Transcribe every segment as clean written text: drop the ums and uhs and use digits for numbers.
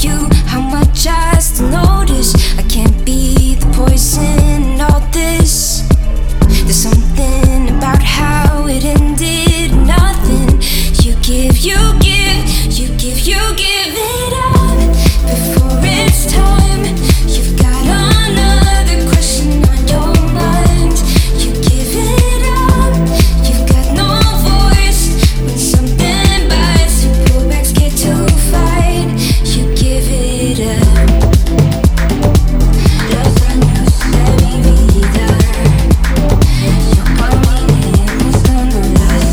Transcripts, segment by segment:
you how much I still notice. I can't be the poison in all this. There's something about how it ended. Nothing. You give it up before it's time. You've got another question on your mind. You give it up. You've got no voice when something bites. You pull back, scared to fight. You give it up. Los años de mi vida, yo caminé buscándolas.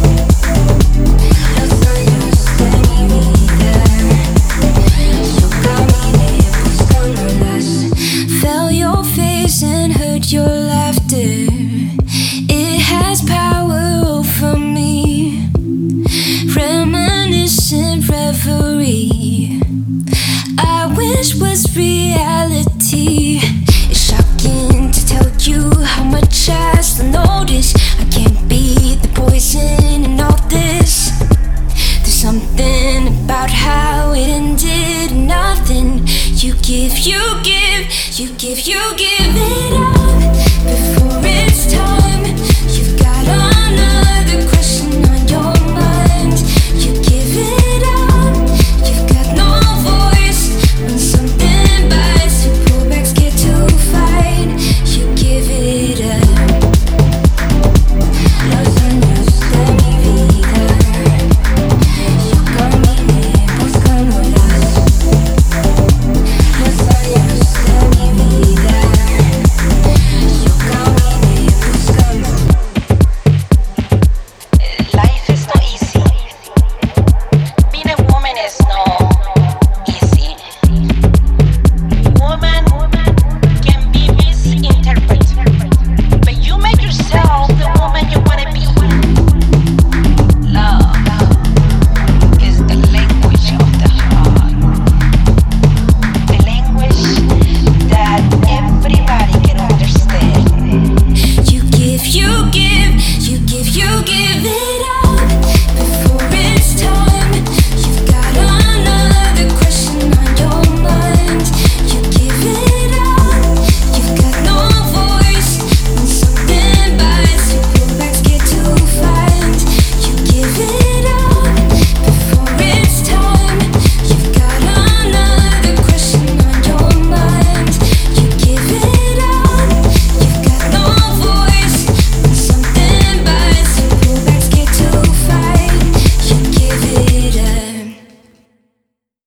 Los años de mi vida, yo caminé buscándolas. Felt your face and heard your laughter. It has power over me. Reminiscent reverie I wish was reality. It's shocking to tell you how much I still notice. I can't be the poison in all this. There's something about how it ended. Nothing. You give.